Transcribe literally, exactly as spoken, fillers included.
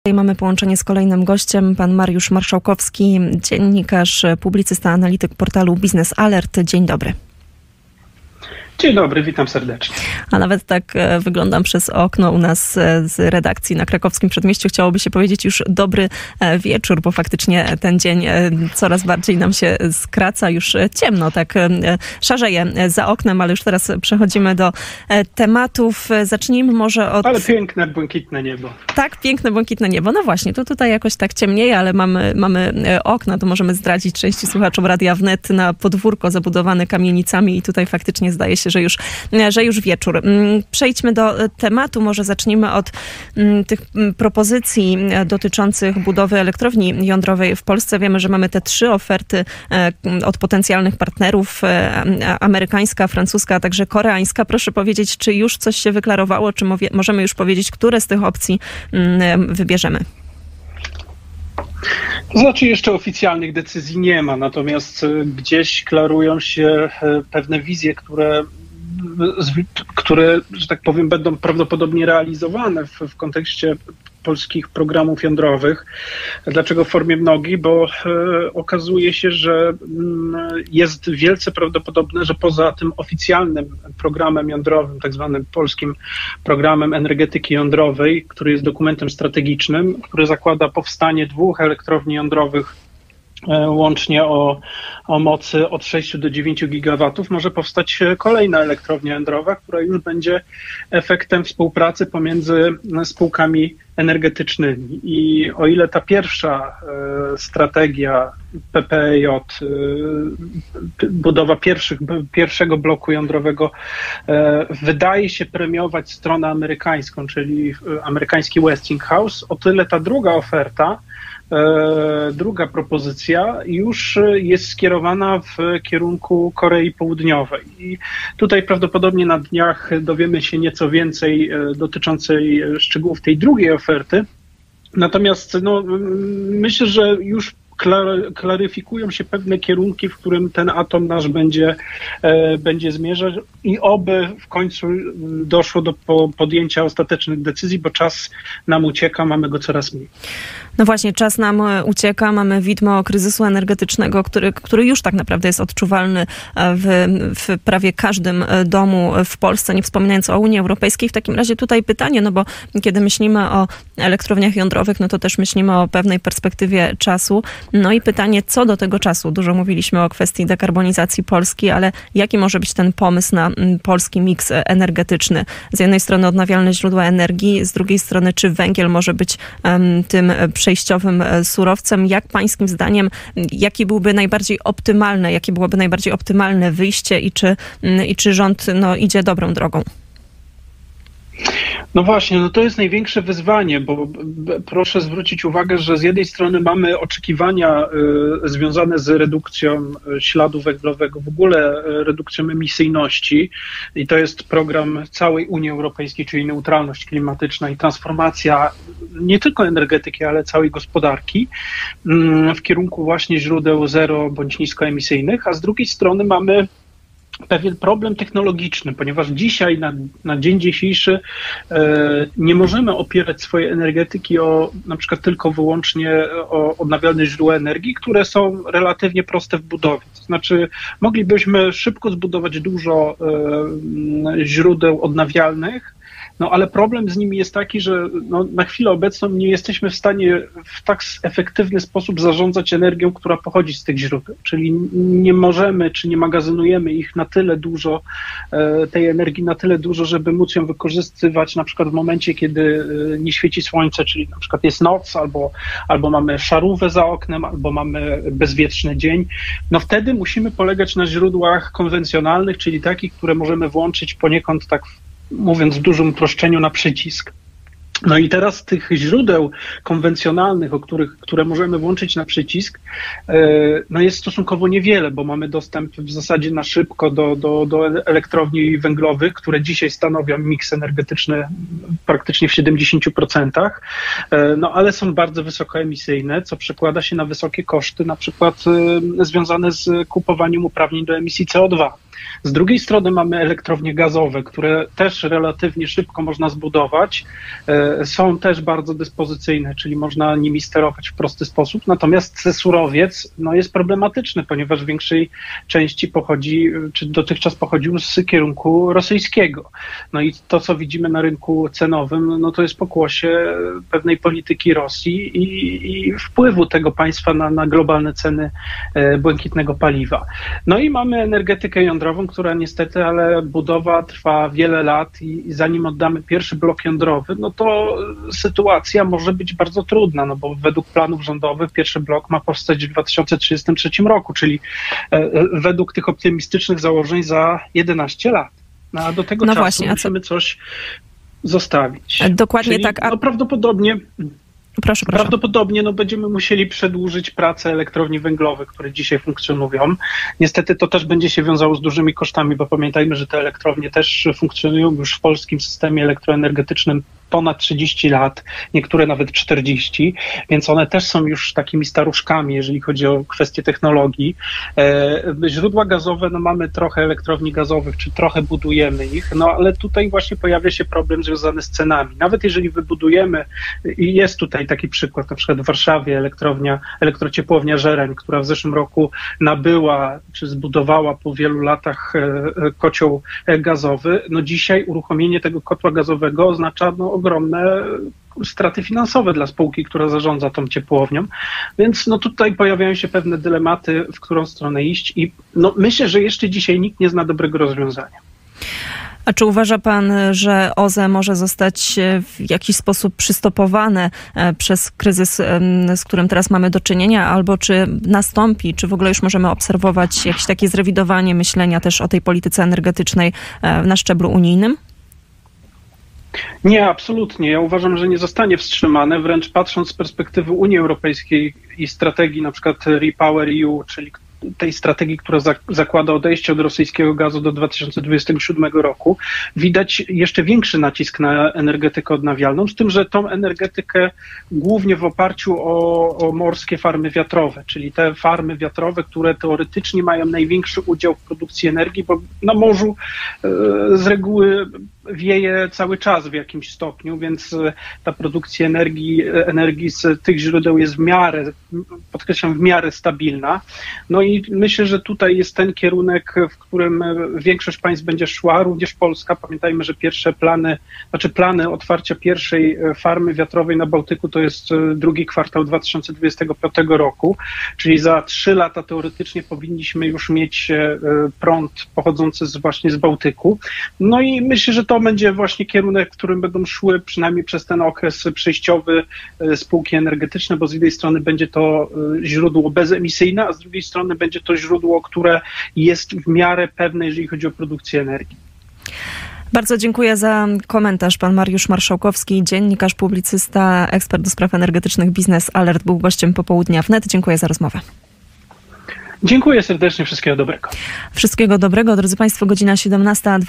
Tutaj mamy połączenie z kolejnym gościem, pan Mariusz Marszałkowski, dziennikarz, publicysta, analityk portalu Biznes Alert. Dzień dobry. Dzień dobry, witam serdecznie. A nawet tak wyglądam przez okno u nas z redakcji na Krakowskim Przedmieściu. Chciałoby się powiedzieć już dobry wieczór, bo faktycznie ten dzień coraz bardziej nam się skraca. Już ciemno, tak szarzeje za oknem, ale już teraz przechodzimy do tematów. Zacznijmy może od... Ale piękne, błękitne niebo. Tak, piękne, błękitne niebo. No właśnie, to tutaj jakoś tak ciemnieje, ale mamy, mamy okna, to możemy zdradzić części słuchaczom Radia Wnet na podwórko zabudowane kamienicami i tutaj faktycznie zdaje się, że już, że już wieczór. Przejdźmy do tematu. Może zacznijmy od tych propozycji dotyczących budowy elektrowni jądrowej w Polsce. Wiemy, że mamy te trzy oferty od potencjalnych partnerów. Amerykańska, francuska, a także koreańska. Proszę powiedzieć, czy już coś się wyklarowało, czy możemy już powiedzieć, które z tych opcji wybierzemy? To znaczy jeszcze oficjalnych decyzji nie ma, natomiast gdzieś klarują się pewne wizje, które, które że tak powiem, będą prawdopodobnie realizowane w, w kontekście polskich programów jądrowych. Dlaczego w formie mnogiej? Bo e, okazuje się, że m, jest wielce prawdopodobne, że poza tym oficjalnym programem jądrowym, tak zwanym polskim programem energetyki jądrowej, który jest dokumentem strategicznym, który zakłada powstanie dwóch elektrowni jądrowych łącznie o, o mocy od sześciu do dziewięciu gigawatów, może powstać kolejna elektrownia jądrowa, która już będzie efektem współpracy pomiędzy spółkami energetycznymi. I o ile ta pierwsza e, strategia P P E J, e, budowa pierwszych, pierwszego bloku jądrowego e, wydaje się premiować stronę amerykańską, czyli amerykański Westinghouse, o tyle ta druga oferta, druga propozycja już jest skierowana w kierunku Korei Południowej. I tutaj prawdopodobnie na dniach dowiemy się nieco więcej dotyczącej szczegółów tej drugiej oferty. Natomiast no, myślę, że już klaryfikują się pewne kierunki, w którym ten atom nasz będzie, e, będzie zmierzać i oby w końcu doszło do po, podjęcia ostatecznych decyzji, bo czas nam ucieka, mamy go coraz mniej. No właśnie, czas nam ucieka, mamy widmo kryzysu energetycznego, który, który już tak naprawdę jest odczuwalny w, w prawie każdym domu w Polsce, nie wspominając o Unii Europejskiej. W takim razie tutaj pytanie, no bo kiedy myślimy o elektrowniach jądrowych, no to też myślimy o pewnej perspektywie czasu. No i pytanie, co do tego czasu? Dużo mówiliśmy o kwestii dekarbonizacji Polski, ale jaki może być ten pomysł na polski miks energetyczny? Z jednej strony odnawialne źródła energii, z drugiej strony czy węgiel może być um, tym przejściowym surowcem? Jak pańskim zdaniem, jaki byłby najbardziej optymalny, jakie byłoby najbardziej optymalne wyjście i czy, i czy rząd no, idzie dobrą drogą? No właśnie, no to jest największe wyzwanie, bo proszę zwrócić uwagę, że z jednej strony mamy oczekiwania y, związane z redukcją śladu węglowego, w ogóle redukcją emisyjności i to jest program całej Unii Europejskiej, czyli neutralność klimatyczna i transformacja nie tylko energetyki, ale całej gospodarki y, w kierunku właśnie źródeł zero bądź niskoemisyjnych, a z drugiej strony mamy pewien problem technologiczny, ponieważ dzisiaj, na, na dzień dzisiejszy e, nie możemy opierać swojej energetyki o na przykład tylko wyłącznie o odnawialne źródła energii, które są relatywnie proste w budowie. To znaczy moglibyśmy szybko zbudować dużo e, źródeł odnawialnych, no ale problem z nimi jest taki, że no, na chwilę obecną nie jesteśmy w stanie w tak efektywny sposób zarządzać energią, która pochodzi z tych źródeł. Czyli nie możemy, czy nie magazynujemy ich na tyle dużo, tej energii na tyle dużo, żeby móc ją wykorzystywać na przykład w momencie, kiedy nie świeci słońce, czyli na przykład jest noc, albo, albo mamy szarówę za oknem, albo mamy bezwietrzny dzień. No wtedy musimy polegać na źródłach konwencjonalnych, czyli takich, które możemy włączyć poniekąd tak, mówiąc w dużym uproszczeniu, na przycisk. No i teraz tych źródeł konwencjonalnych, o których, które możemy włączyć na przycisk, no jest stosunkowo niewiele, bo mamy dostęp w zasadzie na szybko do, do, do elektrowni węglowych, które dzisiaj stanowią miks energetyczny praktycznie w siedemdziesięciu procentach, no ale są bardzo wysokoemisyjne, co przekłada się na wysokie koszty, na przykład związane z kupowaniem uprawnień do emisji C O dwa. Z drugiej strony mamy elektrownie gazowe, które też relatywnie szybko można zbudować. Są też bardzo dyspozycyjne, czyli można nimi sterować w prosty sposób. Natomiast surowiec no, jest problematyczny, ponieważ w większej części pochodzi, czy dotychczas pochodził z kierunku rosyjskiego. No i to, co widzimy na rynku cenowym, no to jest pokłosie pewnej polityki Rosji i, i wpływu tego państwa na, na globalne ceny błękitnego paliwa. No i mamy energetykę jądrową, która niestety, ale budowa trwa wiele lat i, i zanim oddamy pierwszy blok jądrowy, no to sytuacja może być bardzo trudna, no bo według planów rządowych pierwszy blok ma powstać w dwa tysiące trzydziestym trzecim roku, czyli e, według tych optymistycznych założeń za jedenaście lat. No, a do tego no czasu właśnie, musimy co... coś zostawić. Dokładnie czyli, tak. A... No prawdopodobnie... Proszę, proszę. Prawdopodobnie no, będziemy musieli przedłużyć pracę elektrowni węglowych, które dzisiaj funkcjonują. Niestety to też będzie się wiązało z dużymi kosztami, bo pamiętajmy, że te elektrownie też funkcjonują już w polskim systemie elektroenergetycznym ponad trzydzieści lat, niektóre nawet czterdzieści, więc one też są już takimi staruszkami, jeżeli chodzi o kwestie technologii. E, źródła gazowe, no mamy trochę elektrowni gazowych, czy trochę budujemy ich, no ale tutaj właśnie pojawia się problem związany z cenami. Nawet jeżeli wybudujemy, i jest tutaj taki przykład, na przykład w Warszawie elektrownia, elektrociepłownia Żereń, która w zeszłym roku nabyła, czy zbudowała po wielu latach e, kocioł gazowy, no dzisiaj uruchomienie tego kotła gazowego oznacza no, ogromne straty finansowe dla spółki, która zarządza tą ciepłownią, więc no tutaj pojawiają się pewne dylematy, w którą stronę iść i no myślę, że jeszcze dzisiaj nikt nie zna dobrego rozwiązania. A czy uważa pan, że O Z E może zostać w jakiś sposób przystopowane przez kryzys, z którym teraz mamy do czynienia, albo czy nastąpi, czy w ogóle już możemy obserwować jakieś takie zrewidowanie myślenia też o tej polityce energetycznej na szczeblu unijnym? Nie, absolutnie. Ja uważam, że nie zostanie wstrzymane, wręcz patrząc z perspektywy Unii Europejskiej i strategii na przykład Repower E U, czyli tej strategii, która zakłada odejście od rosyjskiego gazu do dwa tysiące dwudziestego siódmego roku, widać jeszcze większy nacisk na energetykę odnawialną, z tym, że tą energetykę głównie w oparciu o, o morskie farmy wiatrowe, czyli te farmy wiatrowe, które teoretycznie mają największy udział w produkcji energii, bo na morzu e, z reguły wieje cały czas w jakimś stopniu, więc ta produkcja energii, energii z tych źródeł jest w miarę, podkreślam, w miarę stabilna. No i myślę, że tutaj jest ten kierunek, w którym większość państw będzie szła, również Polska. Pamiętajmy, że pierwsze plany, znaczy plany otwarcia pierwszej farmy wiatrowej na Bałtyku to jest drugi kwartał dwa tysiące dwudziestego piątego roku, czyli za trzy lata teoretycznie powinniśmy już mieć prąd pochodzący z, właśnie z Bałtyku. No i myślę, że to będzie właśnie kierunek, w którym będą szły przynajmniej przez ten okres przejściowy spółki energetyczne, bo z jednej strony będzie to źródło bezemisyjne, a z drugiej strony będzie to źródło, które jest w miarę pewne, jeżeli chodzi o produkcję energii. Bardzo dziękuję za komentarz. Pan Mariusz Marszałkowski, dziennikarz, publicysta, ekspert do spraw energetycznych, Biznes Alert, był gościem Popołudnia Wnet. Dziękuję za rozmowę. Dziękuję serdecznie, wszystkiego dobrego. Wszystkiego dobrego, drodzy Państwo, godzina siedemnasta.